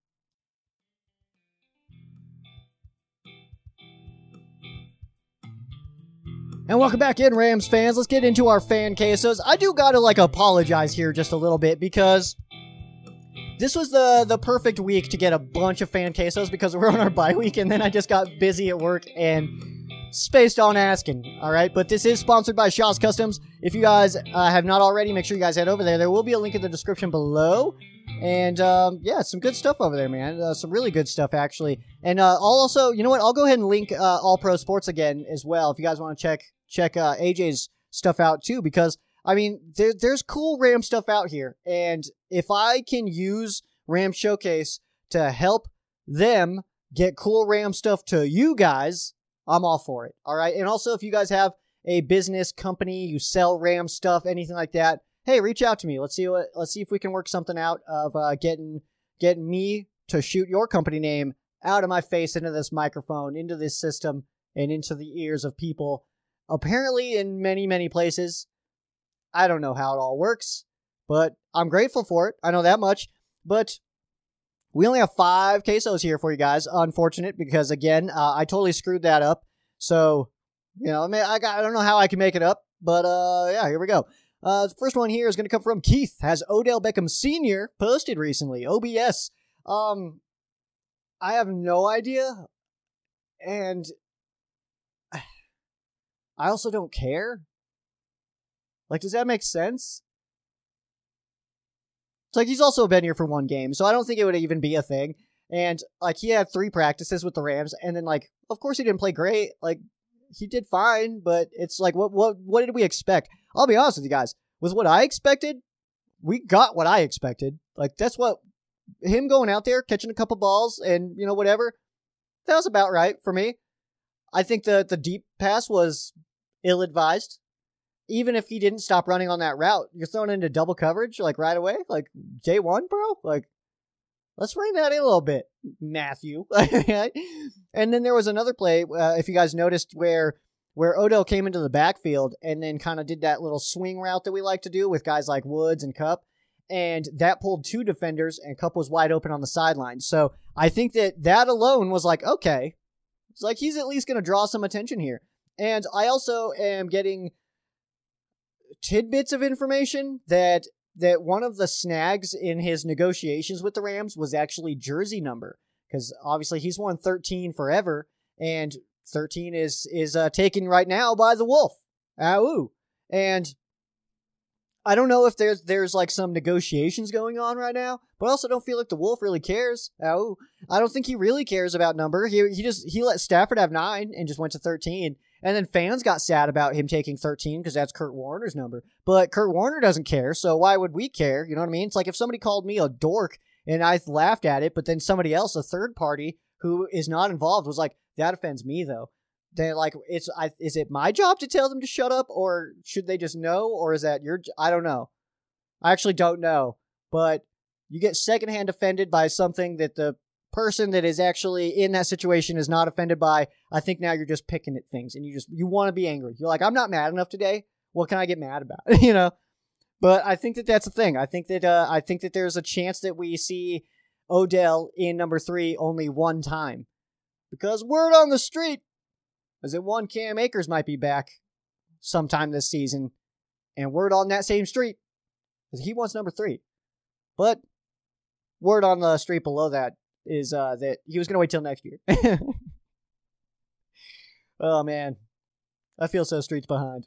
And welcome back in, Rams fans. Let's get into our fan quesos. I do gotta apologize here just a little bit because this was the perfect week to get a bunch of fan quesos because we're on our bye week, and then I just got busy at work and spaced on asking. All right, but this is sponsored by Shaw's Customs. If you guys have not already, make sure you guys head over there. There will be a link in the description below. And yeah, some good stuff over there, man. Some really good stuff, actually. And I'll also, you know what? I'll go ahead and link All Pro Sports again as well if you guys want to check AJ's stuff out too, because I mean, there's cool Ram stuff out here, and if I can use Ram Showcase to help them get cool Ram stuff to you guys, I'm all for it. All right, and also if you guys have a business company, you sell Ram stuff, anything like that, hey, reach out to me. Let's see if we can work something out of getting me to shoot your company name out of my face into this microphone, into this system, and into the ears of people. Apparently in many, many places. I don't know how it all works, but I'm grateful for it. I know that much. But we only have 5 quesos here for you guys. Unfortunate, because again, I totally screwed that up. So, you know, I don't know how I can make it up, but yeah, here we go. The first one here is going to come from Keith. Has Odell Beckham Sr. posted recently? OBS. I have no idea, and I also don't care. Like, does that make sense? It's like, he's also been here for 1 game, so I don't think it would even be a thing. And, like, he had 3 practices with the Rams, and then, like, of course he didn't play great. Like, he did fine, but it's like, what did we expect? I'll be honest with you guys. With what I expected, we got what I expected. Like, that's what, him going out there, catching a couple balls, and, you know, whatever, that was about right for me. I think the deep pass was ill-advised. Even if he didn't stop running on that route, you're thrown into double coverage, like, right away. Like, day 1, bro? Like, let's rein that in a little bit, Matthew. And then there was another play, if you guys noticed, where Odell came into the backfield and then kind of did that little swing route that we like to do with guys like Woods and Kupp. And that pulled 2 defenders, and Kupp was wide open on the sideline. So I think that alone was like, okay. It's like, he's at least going to draw some attention here. And I also am getting tidbits of information that one of the snags in his negotiations with the Rams was actually jersey number, because obviously he's worn 13 forever, and 13 is taken right now by the Wolf. Ooh. And I don't know if there's like some negotiations going on right now, but I also don't feel like the Wolf really cares. I don't think he really cares about number. He let Stafford have 9 and just went to 13. And then fans got sad about him taking 13 because that's Kurt Warner's number. But Kurt Warner doesn't care, so why would we care? You know what I mean? It's like if somebody called me a dork and I laughed at it, but then somebody else, a third party who is not involved, was like, that offends me, though. Then, like, is it my job to tell them to shut up, or should they just know, or is that your... I don't know. I actually don't know. But you get secondhand offended by something that the person that is actually in that situation is not offended by. I think now you're just picking at things, and you want to be angry. You're like, I'm not mad enough today. What can I get mad about? You know? But I think that that's the thing. I think that there's a chance that we see Odell in number 3 only 1 time. Because word on the street is that one Cam Akers might be back sometime this season. And word on that same street is he wants number 3. But word on the street below that is that he was going to wait till next year. Oh, man. I feel so streets behind.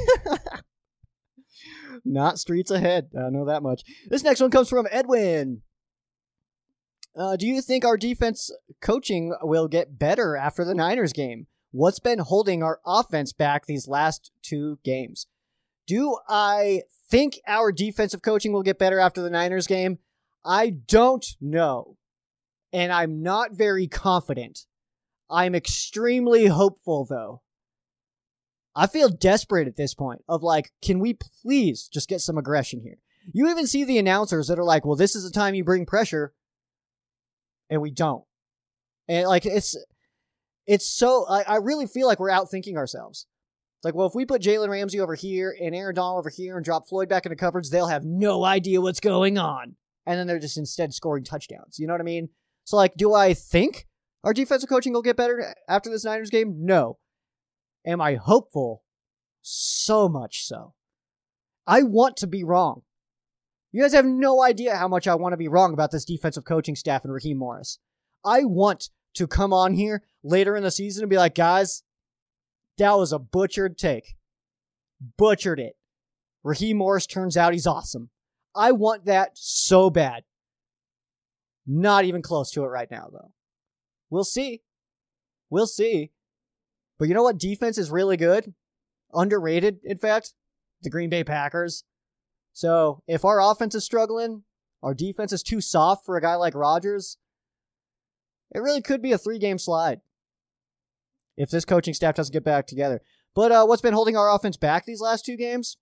Not streets ahead. I know that much. This next one comes from Edwin. Do you think our defense coaching will get better after the Niners game? What's been holding our offense back these last 2 games? Do I think our defensive coaching will get better after the Niners game? I don't know. And I'm not very confident. I'm extremely hopeful, though. I feel desperate at this point of like, can we please just get some aggression here? You even see the announcers that are like, well, this is the time you bring pressure. And we don't. And like, it's so, I really feel like we're outthinking ourselves. It's like, well, if we put Jalen Ramsey over here and Aaron Donald over here and drop Floyd back into coverage, they'll have no idea what's going on. And then they're just instead scoring touchdowns. You know what I mean? So like, do I think our defensive coaching will get better after this Niners game? No. Am I hopeful? So much so. I want to be wrong. You guys have no idea how much I want to be wrong about this defensive coaching staff and Raheem Morris. I want to come on here later in the season and be like, guys, that was a butchered take. Butchered it. Raheem Morris turns out he's awesome. I want that so bad. Not even close to it right now, though. We'll see. We'll see. But you know what defense is really good? Underrated, in fact? The Green Bay Packers. So if our offense is struggling, our defense is too soft for a guy like Rodgers, it really could be a 3-game slide if this coaching staff doesn't get back together. But what's been holding our offense back these last 2 games?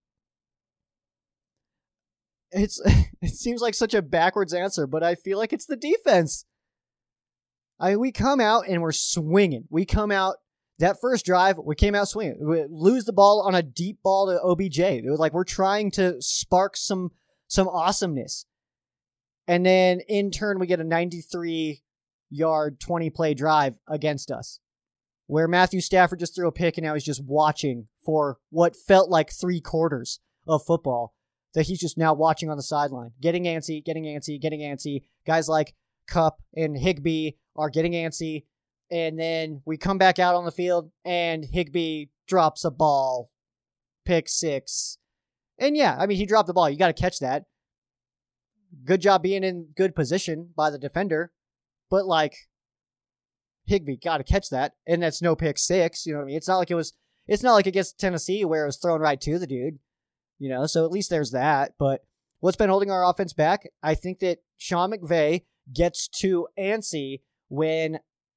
It seems like such a backwards answer, but I feel like it's the defense. We come out and we're swinging. We come out, that first drive, we came out swinging. We lose the ball on a deep ball to OBJ. It was like we're trying to spark some awesomeness. And then in turn, we get a 93-yard, 20-play drive against us, where Matthew Stafford just threw a pick and now he's just watching for what felt like 3 quarters of football that he's just now watching on the sideline, getting antsy. Guys like Kupp and Higbee are getting antsy. And then we come back out on the field and Higbee drops a ball, pick 6. And yeah, I mean, he dropped the ball. You got to catch that. Good job being in good position by the defender. But like, Higbee got to catch that. And that's no pick 6. You know what I mean? It's not like against Tennessee where it was thrown right to the dude. You know, so at least there's that. But what's been holding our offense back? I think that Sean McVay gets too antsy when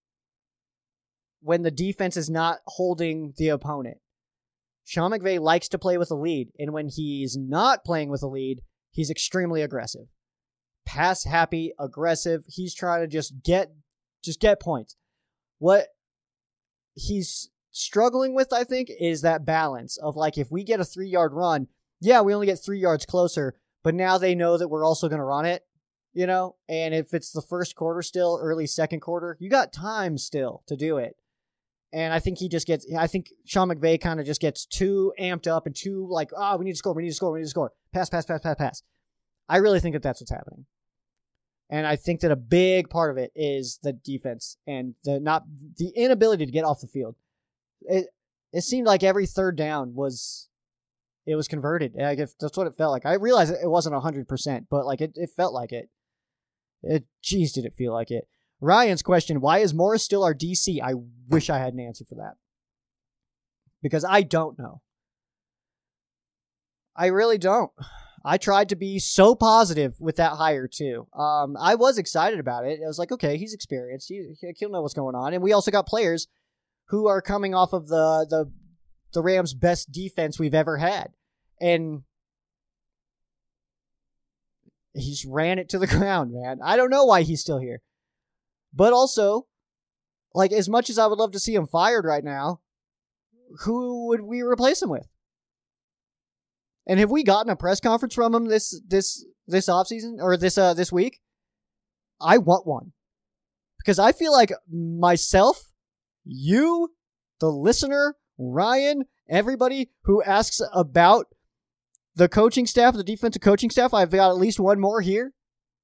the defense is not holding the opponent. Sean McVay likes to play with a lead, and when he's not playing with a lead, he's extremely aggressive. Pass happy, aggressive. He's trying to just get points. What he's struggling with, I think, is that balance of like, if we get a 3-yard run, yeah, we only get 3 yards closer, but now they know that we're also going to run it, you know? And if it's the first quarter still, early second quarter, you got time still to do it. And I think I think Sean McVay kind of just gets too amped up and too like, we need to score. Pass. I really think that that's what's happening. And I think that a big part of it is the defense and the inability to get off the field. It seemed like every third down was converted. Like that's what it felt like. I realized it wasn't 100%, but like it felt like it. Geez, did it feel like it. Ryan's question, why is Morris still our DC? I wish I had an answer for that. Because I don't know. I really don't. I tried to be so positive with that hire too. I was excited about it. I was like, okay, he's experienced. He'll know what's going on. And we also got players who are coming off of the Rams' best defense we've ever had. And he just ran it to the ground, man. I don't know why he's still here. But also, like, as much as I would love to see him fired right now, who would we replace him with? And have we gotten a press conference from him this offseason or this week? I want one. Because I feel like myself, you, the listener, Ryan, everybody who asks about the coaching staff, the defensive coaching staff, I've got at least one more here.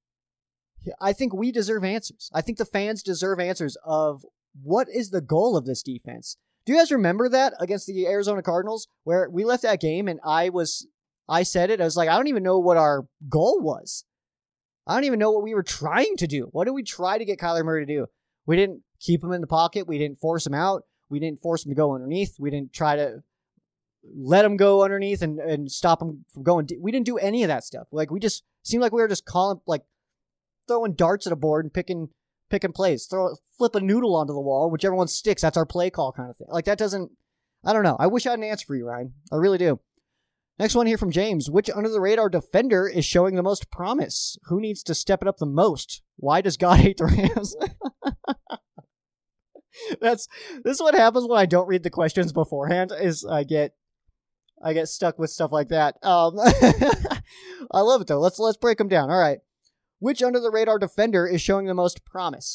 I think we deserve answers. I think the fans deserve answers of what is the goal of this defense. Do you guys remember that against the Arizona Cardinals where we left that game and I said it. I was like, I don't even know what our goal was. I don't even know what we were trying to do. What did we try to get Kyler Murray to do? We didn't keep him in the pocket. We didn't force him out. We didn't force him to go underneath. We didn't try to let him go underneath and stop him from going. We didn't do any of that stuff. Like, we just seemed like we were just throwing darts at a board and picking plays. Flip a noodle onto the wall, whichever one sticks. That's our play call kind of thing. Like, that doesn't, I don't know. I wish I had an answer for you, Ryan. I really do. Next one here from James. Which under-the-radar defender is showing the most promise? Who needs to step it up the most? Why does God hate the Rams? This is what happens when I don't read the questions beforehand, is I get stuck with stuff like that. I love it, though. Let's break them down. All right. Which under-the-radar defender is showing the most promise?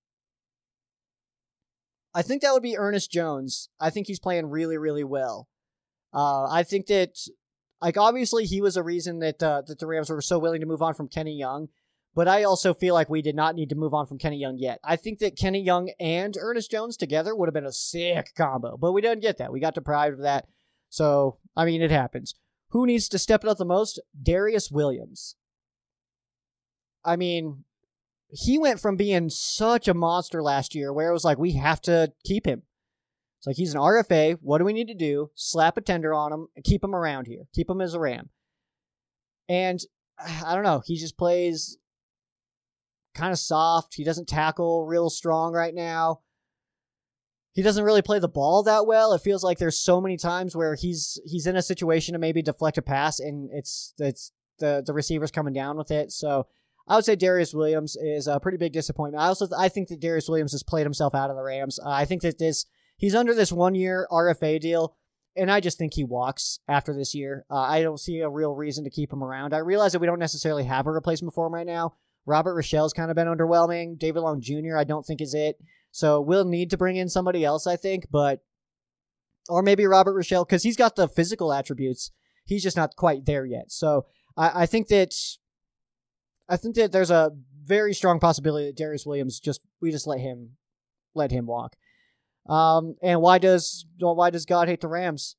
I think that would be Ernest Jones. I think he's playing really, really well. I think that, like, obviously he was a reason that the Rams were so willing to move on from Kenny Young, but I also feel like we did not need to move on from Kenny Young yet. I think that Kenny Young and Ernest Jones together would have been a sick combo, but we didn't get that. We got deprived of that. So, I mean, it happens. Who needs to step it up the most? Darius Williams. I mean, he went from being such a monster last year where it was like, we have to keep him. It's like, he's an RFA. What do we need to do? Slap a tender on him and keep him around here. Keep him as a Ram. And I don't know. He just plays kind of soft. He doesn't tackle real strong right now. He doesn't really play the ball that well. It feels like there's so many times where he's in a situation to maybe deflect a pass and it's the receivers coming down with it. So I would say Darius Williams is a pretty big disappointment. I think that Darius Williams has played himself out of the Rams. I think that he's under this 1-year RFA deal, and I just think he walks after this year. I don't see a real reason to keep him around. I realize that we don't necessarily have a replacement for him right now. Robert Rochelle's kind of been underwhelming. David Long Jr. I don't think is it. So we'll need to bring in somebody else, I think, or maybe Robert Rochelle, because he's got the physical attributes. He's just not quite there yet. So I think that there's a very strong possibility that Darius Williams we just let him walk. And why does God hate the Rams?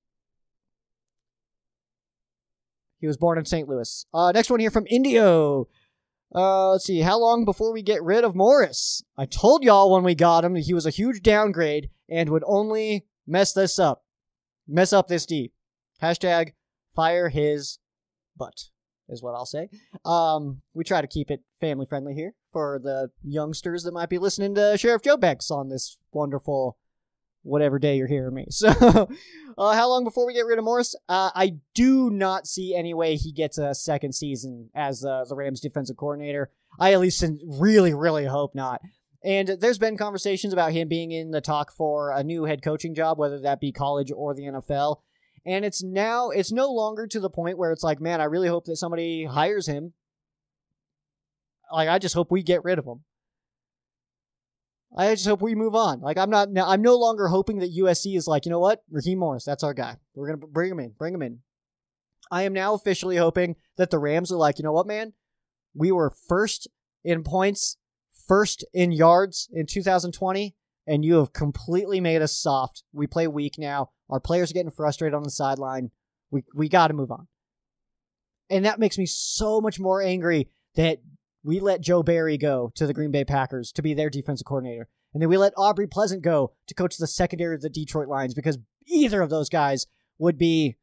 He was born in St. Louis. Next one here from Indio. Let's see. How long before we get rid of Morris? I told y'all when we got him that he was a huge downgrade and would only mess this up. Mess up this deep. Hashtag fire his butt is what I'll say. We try to keep it family friendly here for the youngsters that might be listening to Sheriff Joe Bex on this wonderful whatever day you're hearing me. So, how long before we get rid of Morris? I do not see any way he gets a second season as the Rams defensive coordinator. I at least really, really hope not. And there's been conversations about him being in the talk for a new head coaching job, whether that be college or the NFL. And it's no longer to the point where it's like, man, I really hope that somebody hires him. Like, I just hope we get rid of him. I just hope we move on. Like, I'm no longer hoping that USC is like, you know what? Raheem Morris, that's our guy. We're going to bring him in. I am now officially hoping that the Rams are like, you know what, man? We were first in points, first in yards in 2020, and you have completely made us soft. We play weak now. Our players are getting frustrated on the sideline. We got to move on. And that makes me so much more angry that we let Joe Barry go to the Green Bay Packers to be their defensive coordinator. And then we let Aubrey Pleasant go to coach the secondary of the Detroit Lions, because either of those guys would be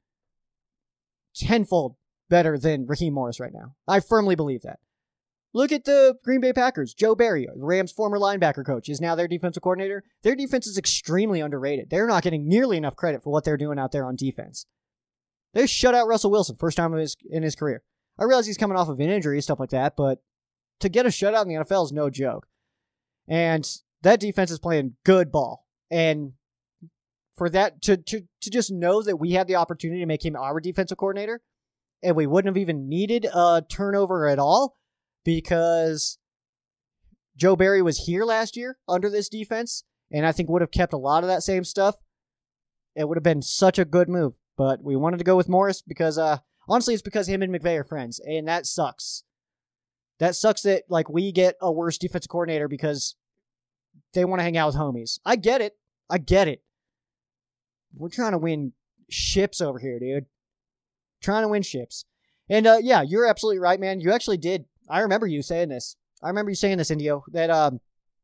tenfold better than Raheem Morris right now. I firmly believe that. Look at the Green Bay Packers. Joe Barry, the Rams' former linebacker coach, is now their defensive coordinator. Their defense is extremely underrated. They're not getting nearly enough credit for what they're doing out there on defense. They shut out Russell Wilson first time in his career. I realize he's coming off of an injury, stuff like that, but to get a shutout in the NFL is no joke. And that defense is playing good ball. And for that, to just know that we had the opportunity to make him our defensive coordinator, and we wouldn't have even needed a turnover at all, because Joe Barry was here last year under this defense, and I think would have kept a lot of that same stuff. It would have been such a good move. But we wanted to go with Morris because, honestly, it's because him and McVay are friends, and that sucks. That sucks that, like, we get a worse defensive coordinator because they want to hang out with homies. I get it. We're trying to win ships over here, dude. Trying to win ships. And, yeah, you're absolutely right, man. You actually did. I remember you saying this. Indio, that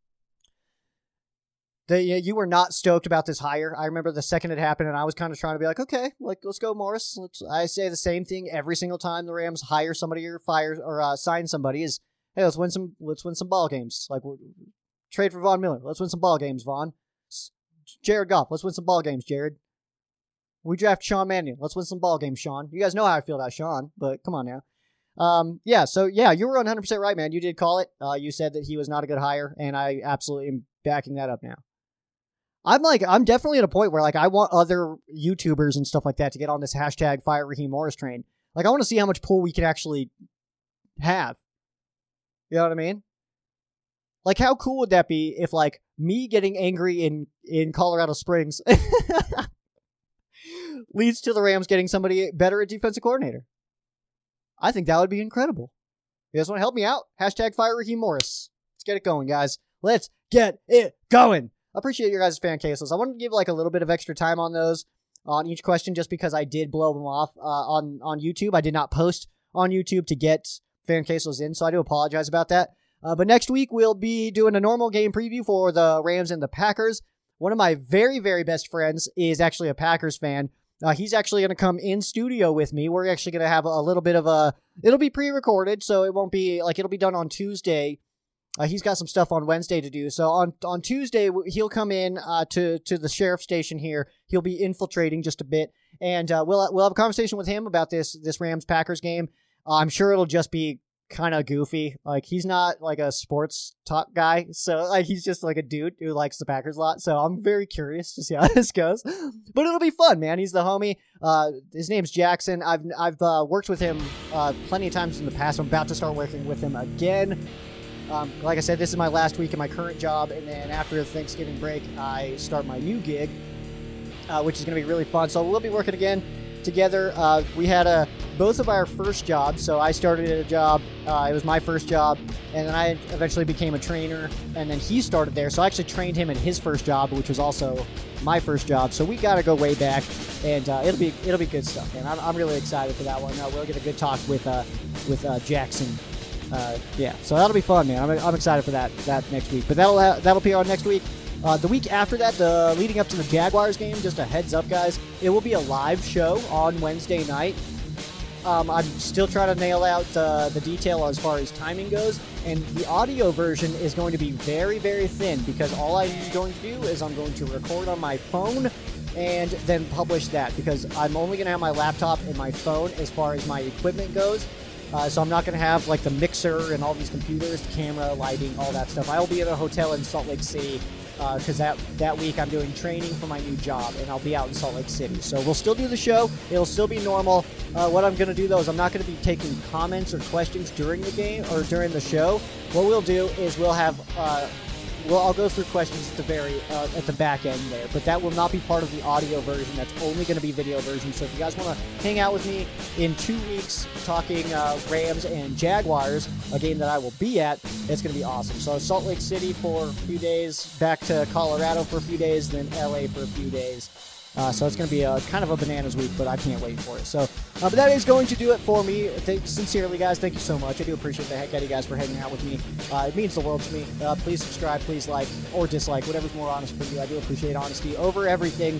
you were not stoked about this hire. I remember the second it happened, and I was kind of trying to be like, okay, like, let's go, Morris. I say the same thing every single time the Rams hire somebody or fire or sign somebody is, hey, let's win some ball games. Like, trade for Von Miller. Let's win some ball games, Von. Jared Goff. Let's win some ball games, Jared. We draft Sean Mannion. Let's win some ball games, Sean. You guys know how I feel about Sean, but come on now. Yeah, you were 100% right, man. You did call it. You said that he was not a good hire, and I absolutely am backing that up now. I'm definitely at a point where, like, I want other YouTubers and stuff like that to get on this hashtag Fire Raheem Morris train. Like, I want to see how much pull we can actually have. You know what I mean? Like, how cool would that be if, like, me getting angry in Colorado Springs leads to the Rams getting somebody better at defensive coordinator? I think that would be incredible. You guys want to help me out? Hashtag Fire Raheem Morris. Let's get it going, guys. Let's get it going. I appreciate your guys' fan cases. I wanted to give, like, a little bit of extra time on those, on each question, just because I did blow them off on YouTube. I did not post on YouTube to get fan cases in, so I do apologize about that. But next week, we'll be doing a normal game preview for the Rams and the Packers. One of my very, very best friends is actually a Packers fan. He's actually going to come in studio with me. We're actually going to have a little bit of it'll be pre-recorded, so it won't be, like, it'll be done on Tuesday. He's got some stuff on Wednesday to do. So on Tuesday, he'll come in to the sheriff station here. He'll be infiltrating just a bit, and we'll have a conversation with him about this Rams-Packers game. I'm sure it'll just be kind of goofy. Like, he's not, like, a sports talk guy, so, like, he's just, like, a dude who likes the Packers a lot. So I'm very curious to see how this goes. But it'll be fun, man. He's the homie. His name's Jackson. I've worked with him plenty of times in the past. I'm about to start working with him again. Like I said, this is my last week in my current job, and then after the Thanksgiving break, I start my new gig, which is going to be really fun. So we'll be working again together. We had both of our first jobs. So I started at a job. It was my first job, and then I eventually became a trainer, and then he started there. So I actually trained him in his first job, which was also my first job. So we got to go way back, and it'll be good stuff, man. I'm really excited for that one. We'll get a good talk with Jackson. So that'll be fun, man. I'm excited for that next week. But that'll be on next week. The week after that, leading up to the Jaguars game, just a heads up, guys, it will be a live show on Wednesday night. I'm still trying to nail out the detail as far as timing goes, and the audio version is going to be very, very thin, because all I'm going to do is I'm going to record on my phone and then publish that, because I'm only going to have my laptop and my phone as far as my equipment goes. So I'm not going to have, like, the mixer and all these computers, the camera, lighting, all that stuff. I will be at a hotel in Salt Lake City because that week I'm doing training for my new job, and I'll be out in Salt Lake City. So we'll still do the show. It'll still be normal. What I'm going to do, though, is I'm not going to be taking comments or questions during the game or during the show. What we'll do is we'll have I'll go through questions at the back end there, but that will not be part of the audio version. That's only going to be video version. So if you guys want to hang out with me in 2 weeks talking Rams and Jaguars, a game that I will be at, it's going to be awesome. So Salt Lake City for a few days, back to Colorado for a few days, then LA for a few days. So it's going to be kind of a bananas week, but I can't wait for it. So, but that is going to do it for me. Sincerely, guys, thank you so much. I do appreciate the heck out of you guys for hanging out with me. It means the world to me. Please subscribe, please like or dislike, whatever's more honest for you. I do appreciate honesty over everything.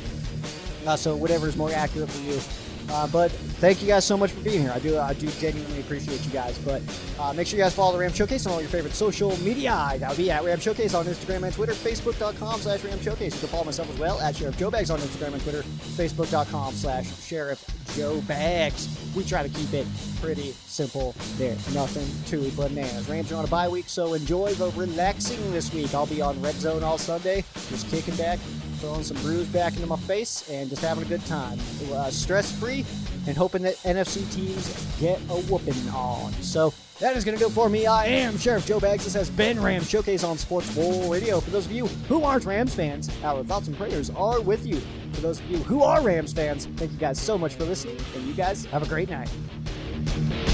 So whatever is more accurate for you. But thank you guys so much for being here. I do genuinely appreciate you guys. But make sure you guys follow the Ram Showcase on all your favorite social media. That would be at Ram Showcase on Instagram and Twitter, Facebook.com/Ram Showcase. You can follow myself as well at Sheriff Joe Bags on Instagram and Twitter, Facebook.com/Sheriff Joe Bags. We try to keep it pretty simple there. Nothing too bananas. Rams are on a bye week, so enjoy the relaxing this week. I'll be on Red Zone all Sunday, just kicking back, throwing some brews back into my face, and just having a good time. Stress-free, and hoping that NFC teams get a whooping on. So that is going to go for me. I am Sheriff Joe Bags. This has been Ram Showcase on Sports Bowl Radio. For those of you who aren't Rams fans, our thoughts and prayers are with you. For those of you who are Rams fans, thank you guys so much for listening, and you guys have a great night.